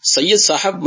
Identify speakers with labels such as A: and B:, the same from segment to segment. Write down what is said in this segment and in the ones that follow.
A: سید صاحب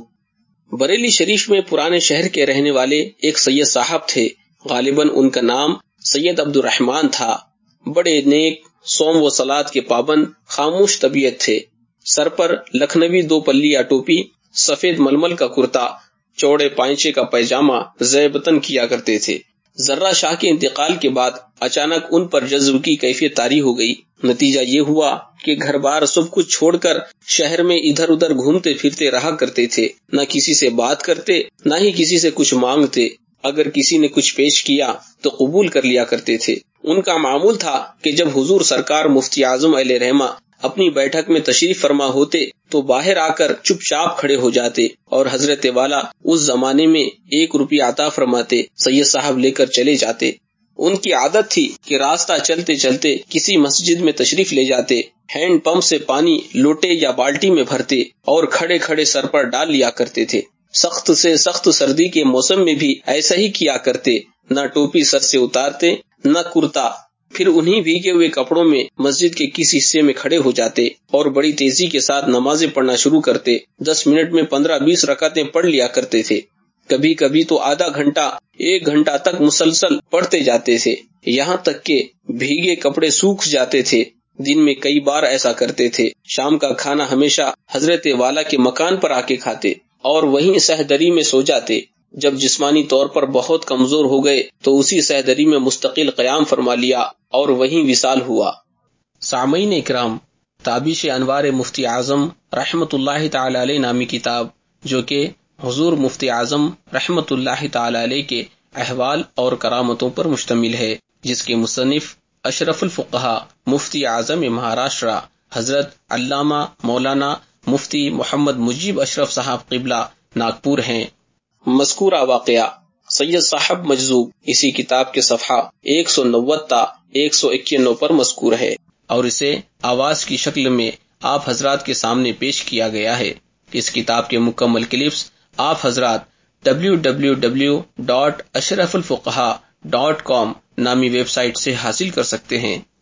A: مجذوب بریلی شریف میں پرانے شہر کے رہنے والے ایک سید صاحب تھے. غالباً ان کا نام سید عبد الرحمن تھا. بڑے نیک، صوم و صلات کے پابند، خاموش طبیعت تھے. سر پر لکھنوی 2 پلیا ٹوپی، سفید ململ کا کرتا، چوڑے پائنچے کا پیجامہ زیبتن کیا کرتے تھے. ذرہ شاہ کے انتقال کے بعد اچانک ان پر جذب کی کیفیت طاری ہو گئی. نتیجہ یہ ہوا کہ گھر بار سب کچھ چھوڑ کر شہر میں ادھر ادھر گھومتے پھرتے رہا کرتے تھے. نہ کسی سے بات کرتے، نہ ہی کسی سے کچھ مانگتے. اگر کسی نے کچھ پیش کیا تو قبول کر لیا کرتے تھے. ان کا معمول تھا کہ جب حضور سرکار مفتی اعظم علیہ رحمہ اپنی بیٹھک میں تشریف فرما ہوتے تو باہر آ کر چپ چاپ کھڑے ہو جاتے اور حضرت والا اس زمانے میں 1 روپیہ عطا فرماتے، سید صاحب لے کر چلے جاتے. ان کی عادت تھی کہ راستہ چلتے چلتے کسی مسجد میں تشریف لے جاتے، ہینڈ پمپ سے پانی لوٹے یا بالٹی میں بھرتے اور کھڑے کھڑے سر پر ڈال لیا کرتے تھے. سخت سے سخت سردی کے موسم میں بھی ایسا ہی کیا کرتے. نہ ٹوپی سر سے اتارتے، نہ کرتا. پھر انہی بھیگے ہوئے کپڑوں میں مسجد کے کسی حصے میں کھڑے ہو جاتے اور بڑی تیزی کے ساتھ نمازیں پڑھنا شروع کرتے. 10 منٹ میں 15-20 رکعتیں پڑھ لیا کرتے تھے. کبھی کبھی تو آدھا گھنٹہ 1 گھنٹہ تک مسلسل پڑھتے جاتے تھے، یہاں تک کہ بھیگے کپڑے سوکھ جاتے تھے. دن میں کئی بار ایسا کرتے تھے. شام کا کھانا ہمیشہ حضرت والا کے مکان پر آ کے کھاتے اور وہیں سہدری میں سو جاتے. جب جسمانی طور پر بہت کمزور ہو گئے تو اسی سہدری میں مستقل قیام فرما لیا اور وہیں وصال ہوا. سامعین اکرام، تابش انوار مفتی اعظم رحمت اللہ تعالی علیہ نامی کتاب، جو کہ حضور مفتی اعظم رحمت اللہ تعالی علیہ کے احوال اور کرامتوں پر مشتمل ہے، جس کے مصنف اشرف الفقہا مفتی اعظم مہاراشٹرا حضرت علامہ مولانا مفتی محمد مجیب اشرف صاحب قبلہ ناگپور ہیں. مذکورہ واقعہ سید صاحب مجذوب اسی کتاب کے صفحہ 190 تا 191 پر مذکور ہے اور اسے آواز کی شکل میں آپ حضرات کے سامنے پیش کیا گیا ہے. اس کتاب کے مکمل کلپس آپ حضرات www.ashrafulfuqaha.com نامی ویب سائٹ سے حاصل کر سکتے ہیں.